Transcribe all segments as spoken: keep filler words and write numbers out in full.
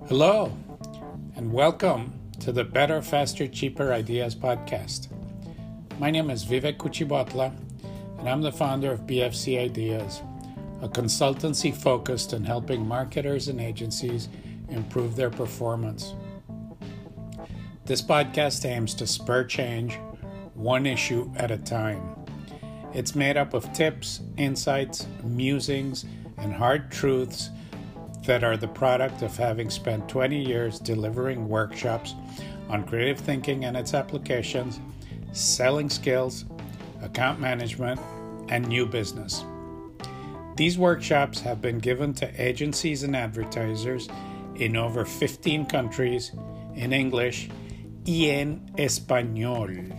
Hello, and welcome to the Better, Faster, Cheaper Ideas podcast. My name is Vivek Kuchibotla, and I'm the founder of B F C Ideas, a consultancy focused on helping marketers and agencies improve their performance. This podcast aims to spur change one issue at a time. It's made up of tips, insights, musings, and hard truths that are the product of having spent twenty years delivering workshops on creative thinking and its applications, selling skills, account management, and new business. These workshops have been given to agencies and advertisers in over fifteen countries in English y en español.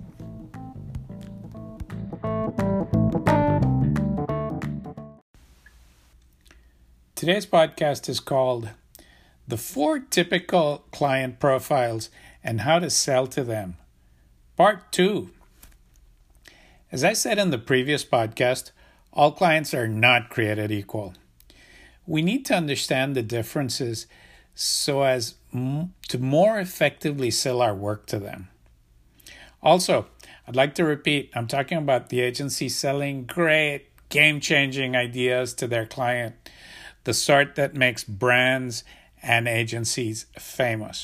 Today's podcast is called The Four Typical Client Profiles and How to Sell to Them, Part two. As I said in the previous podcast, all clients are not created equal. We need to understand the differences so as m- to more effectively sell our work to them. Also, I'd like to repeat, I'm talking about the agency selling great, game-changing ideas to their client, the sort that makes brands and agencies famous.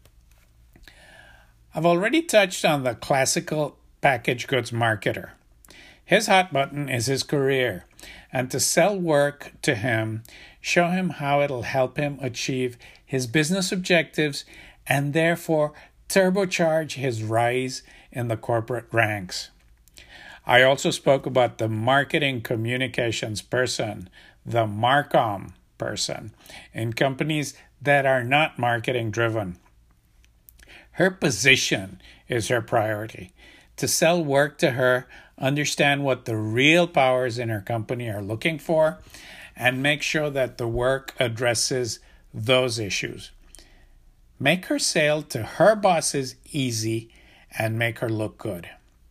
I've already touched on the classical packaged goods marketer. His hot button is his career, and to sell work to him, show him how it'll help him achieve his business objectives and therefore turbocharge his rise in the corporate ranks. I also spoke about the marketing communications person, the Marcom person, in companies that are not marketing driven. Her position is her priority. To sell work to her, understand what the real powers in her company are looking for, and make sure that the work addresses those issues. Make her sale to her bosses easy and make her look good.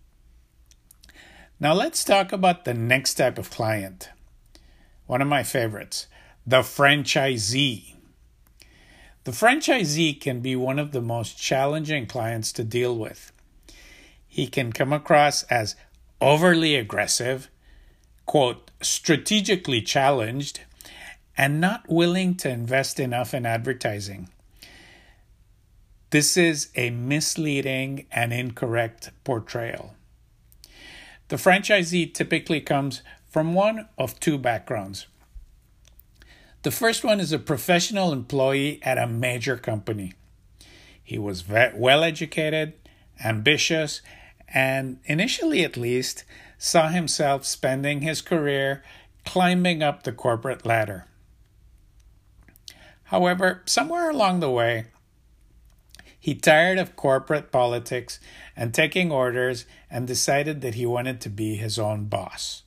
Now let's talk about the next type of client. One of my favorites, the franchisee. The franchisee can be one of the most challenging clients to deal with. He can come across as overly aggressive, quote, strategically challenged, and not willing to invest enough in advertising. This is a misleading and incorrect portrayal. The franchisee typically comes from one of two backgrounds. The first one is a professional employee at a major company. He was very well educated, ambitious, and initially at least saw himself spending his career climbing up the corporate ladder. However, somewhere along the way, he tired of corporate politics and taking orders and decided that he wanted to be his own boss.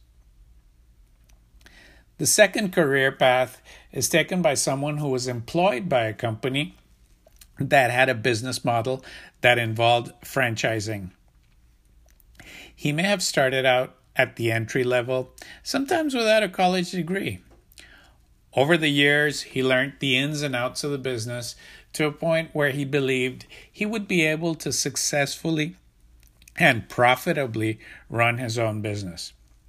The second career path is taken by someone who was employed by a company that had a business model that involved franchising. He may have started out at the entry level, sometimes without a college degree. Over the years, he learned the ins and outs of the business to a point where he believed he would be able to successfully and profitably run his own business.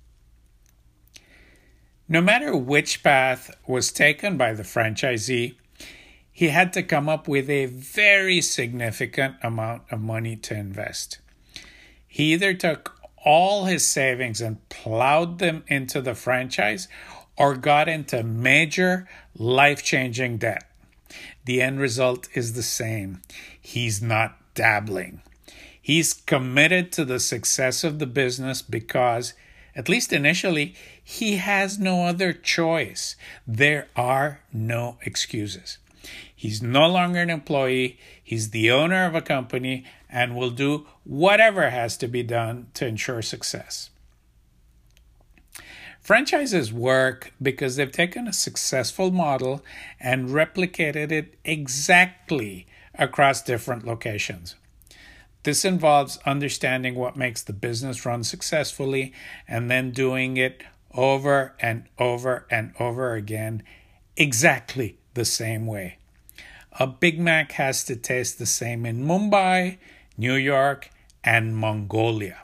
No matter which path was taken by the franchisee, he had to come up with a very significant amount of money to invest. He either took all his savings and plowed them into the franchise or got into major life-changing debt. The end result is the same. He's not dabbling. He's committed to the success of the business because, at least initially, he has no other choice. There are no excuses. He's no longer an employee. He's the owner of a company and will do whatever has to be done to ensure success. Franchises work because they've taken a successful model and replicated it exactly across different locations. This involves understanding what makes the business run successfully and then doing it over and over and over again exactly the same way. a Big Mac has to taste the same in Mumbai, New York, and Mongolia.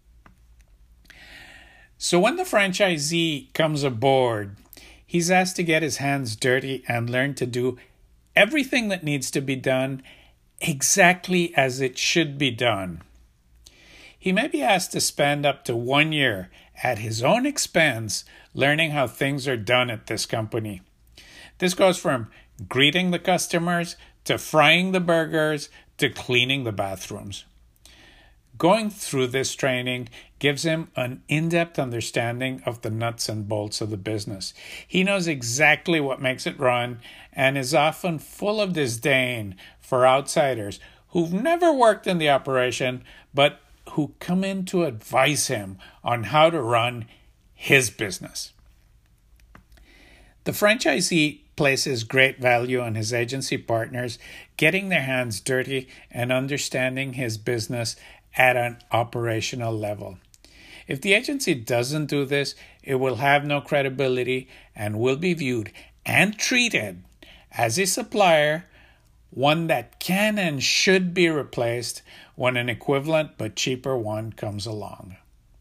So when the franchisee comes aboard, he's asked to get his hands dirty and learn to do everything that needs to be done exactly as it should be done. He may be asked to spend up to one year at his own expense learning how things are done at this company. This goes from greeting the customers to frying the burgers to cleaning the bathrooms. Going through this training gives him an in-depth understanding of the nuts and bolts of the business. He knows exactly what makes it run and is often full of disdain for outsiders who've never worked in the operation but who come in to advise him on how to run his business. The franchisee places great value on his agency partners getting their hands dirty and understanding his business at an operational level. If the agency doesn't do this, it will have no credibility and will be viewed and treated as a supplier, one that can and should be replaced when an equivalent but cheaper one comes along.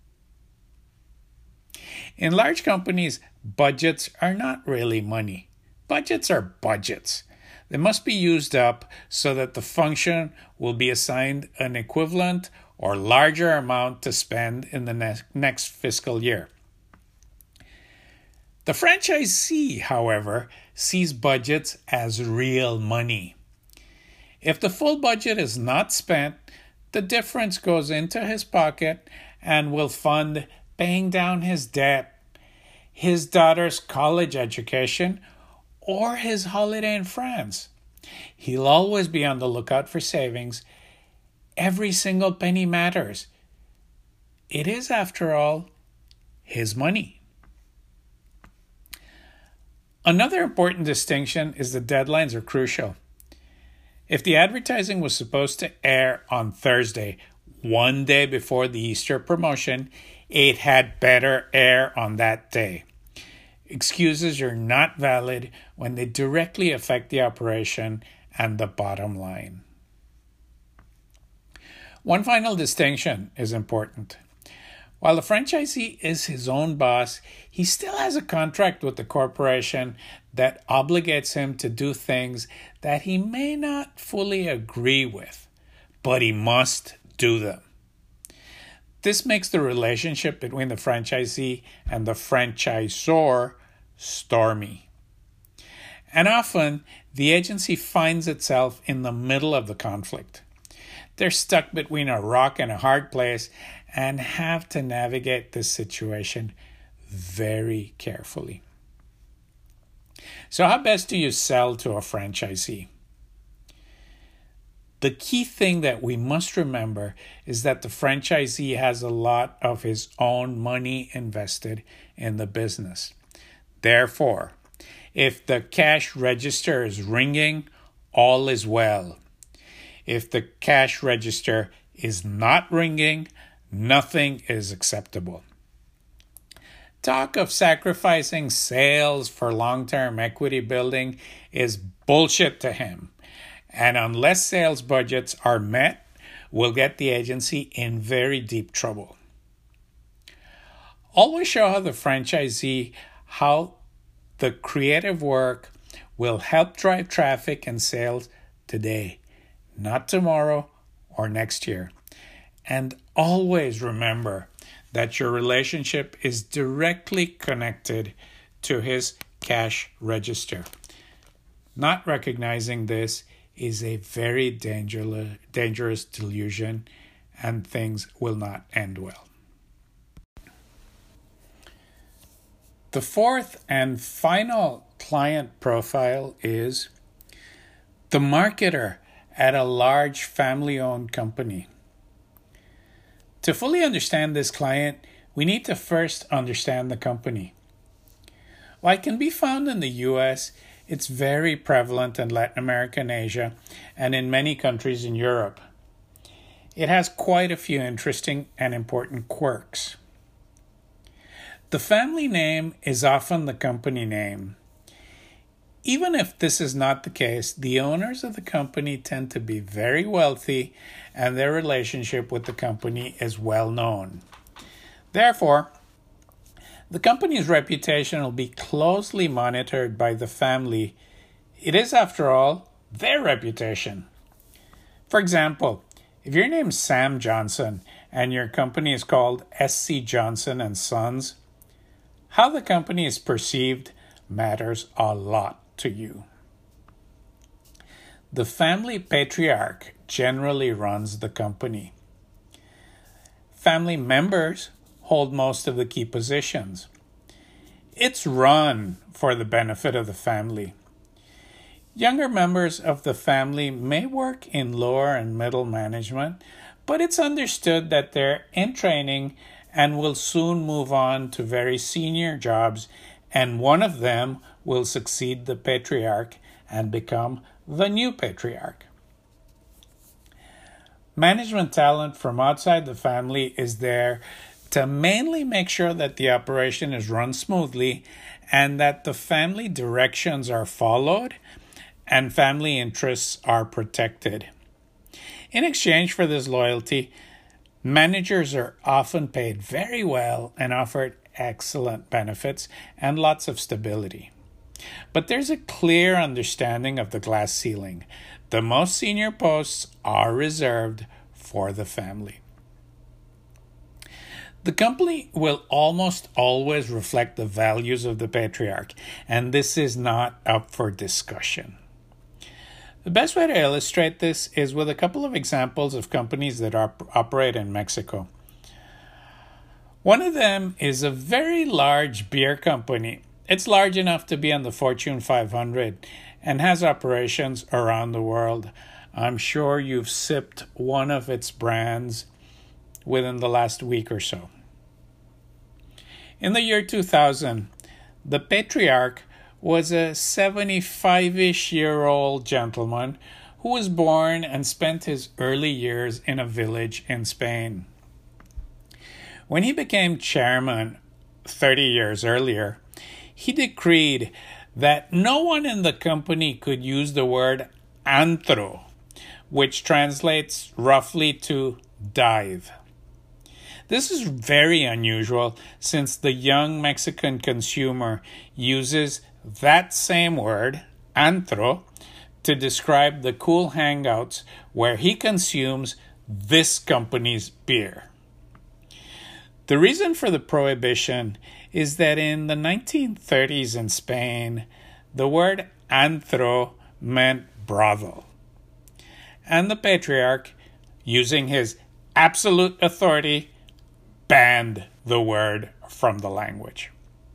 In large companies, budgets are not really money. Budgets are budgets. They must be used up so that the function will be assigned an equivalent or larger amount to spend in the ne- next fiscal year. The franchisee, however, sees budgets as real money. If the full budget is not spent, the difference goes into his pocket and will fund paying down his debt, his daughter's college education, or his holiday in France. He'll always be on the lookout for savings. Every single penny matters. It is, after all, his money. Another important distinction is the deadlines are crucial. If the advertising was supposed to air on Thursday, one day before the Easter promotion, it had better air on that day. Excuses are not valid when they directly affect the operation and the bottom line. One final distinction is important. While the franchisee is his own boss, he still has a contract with the corporation that obligates him to do things that he may not fully agree with, but he must do them. This makes the relationship between the franchisee and the franchisor stormy. And often, the agency finds itself in the middle of the conflict. They're stuck between a rock and a hard place and have to navigate this situation very carefully. So how best do you sell to a franchisee? The key thing that we must remember is that the franchisee has a lot of his own money invested in the business. Therefore, if the cash register is ringing, all is well. If the cash register is not ringing, nothing is acceptable. Talk of sacrificing sales for long-term equity building is bullshit to him. And unless sales budgets are met, we'll get the agency in very deep trouble. Always show how the franchisee how the creative work will help drive traffic and sales today, not tomorrow or next year. And always remember that your relationship is directly connected to his cash register. Not recognizing this is a very dangerous, dangerous delusion, and things will not end well. The fourth and final client profile is the marketer at a large family-owned company. To fully understand this client, we need to first understand the company. While it can be found in the U S, it's very prevalent in Latin America and Asia, and in many countries in Europe. It has quite a few interesting and important quirks. The family name is often the company name. Even if this is not the case, the owners of the company tend to be very wealthy and their relationship with the company is well known. Therefore, the company's reputation will be closely monitored by the family. It is, after all, their reputation. For example, if your name's Sam Johnson and your company is called S C Johnson and Sons, how the company is perceived matters a lot to you. The family patriarch generally runs the company. Family members hold most of the key positions. It's run for the benefit of the family. Younger members of the family may work in lower and middle management, but it's understood that they're in training and will soon move on to very senior jobs, and one of them will succeed the patriarch and become the new patriarch. Management talent from outside the family is there to mainly make sure that the operation is run smoothly and that the family directions are followed and family interests are protected. In exchange for this loyalty, managers are often paid very well and offered excellent benefits and lots of stability. But there's a clear understanding of the glass ceiling. The most senior posts are reserved for the family. The company will almost always reflect the values of the patriarch, and this is not up for discussion. The best way to illustrate this is with a couple of examples of companies that op- operate in Mexico. One of them is a very large beer company. It's large enough to be on the Fortune five hundred and has operations around the world. I'm sure you've sipped one of its brands within the last week or so. In the year two thousand, the patriarch was a seventy-five-ish year old gentleman who was born and spent his early years in a village in Spain. When he became chairman thirty years earlier, he decreed that no one in the company could use the word antro, which translates roughly to dive. This is very unusual since the young Mexican consumer uses that same word, antro, to describe the cool hangouts where he consumes this company's beer. The reason for the prohibition is that in the nineteen thirties in Spain, the word antro meant brothel. And the patriarch, using his absolute authority, banned the word from the language.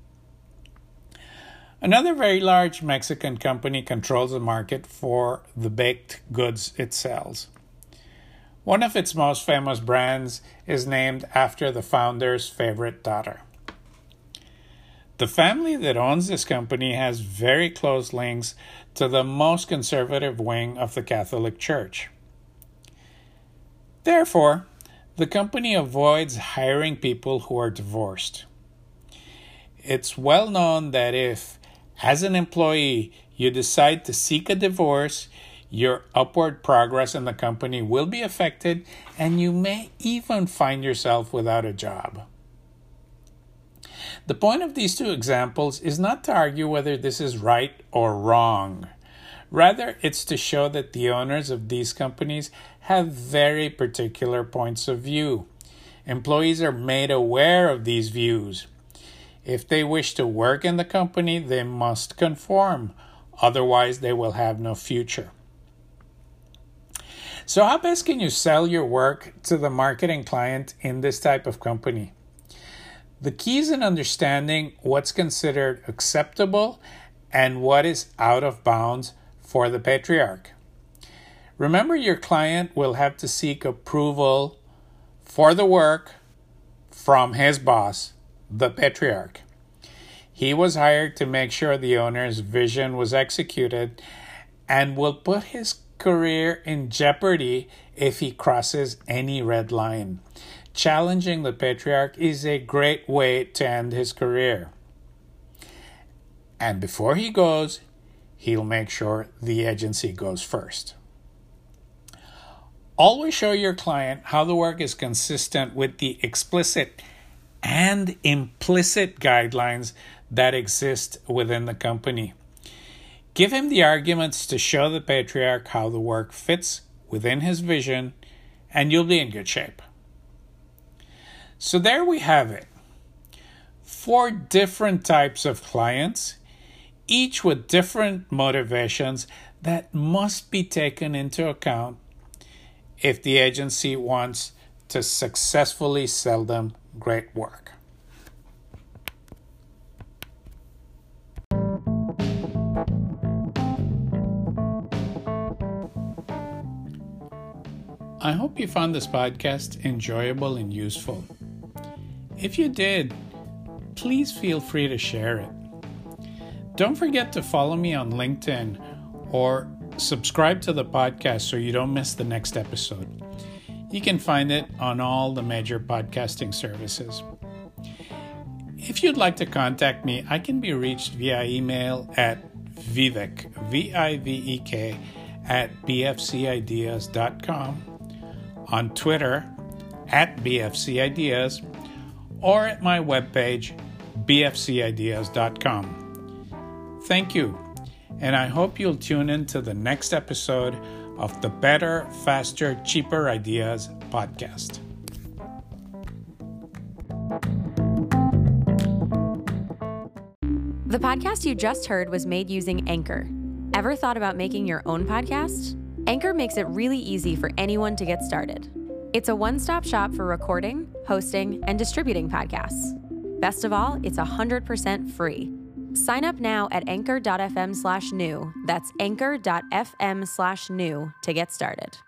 Another very large Mexican company controls the market for the baked goods it sells. One of its most famous brands is named after the founder's favorite daughter. The family that owns this company has very close links to the most conservative wing of the Catholic Church. Therefore, the company avoids hiring people who are divorced. It's well known that if, as an employee, you decide to seek a divorce, your upward progress in the company will be affected, and you may even find yourself without a job. The point of these two examples is not to argue whether this is right or wrong. Rather, it's to show that the owners of these companies have very particular points of view. Employees are made aware of these views. If they wish to work in the company, they must conform. Otherwise, they will have no future. So how best can you sell your work to the marketing client in this type of company? The key is in understanding what's considered acceptable and what is out of bounds for the patriarch. Remember, your client will have to seek approval for the work from his boss, the patriarch. He was hired to make sure the owner's vision was executed and will put his career in jeopardy if he crosses any red line. Challenging the patriarch is a great way to end his career. And before he goes, he'll make sure the agency goes first. Always show your client how the work is consistent with the explicit and implicit guidelines that exist within the company. Give him the arguments to show the patriarch how the work fits within his vision, and you'll be in good shape. So there we have it. Four different types of clients, each with different motivations that must be taken into account if the agency wants to successfully sell them great work. I hope you found this podcast enjoyable and useful. If you did, please feel free to share it. Don't forget to follow me on LinkedIn or subscribe to the podcast so you don't miss the next episode. You can find it on all the major podcasting services. If you'd like to contact me, I can be reached via email at Vivek, V I V E K, at b f c ideas dot com, on Twitter at b f c ideas, or at my webpage, b f c ideas dot com. Thank you. And I hope you'll tune in to the next episode of the Better, Faster, Cheaper Ideas podcast. The podcast you just heard was made using Anchor. Ever thought about making your own podcast? Anchor makes it really easy for anyone to get started. It's a one-stop shop for recording, hosting, and distributing podcasts. Best of all, it's one hundred percent free. Sign up now at anchor dot f m slash new. That's anchor dot f m slash new to get started.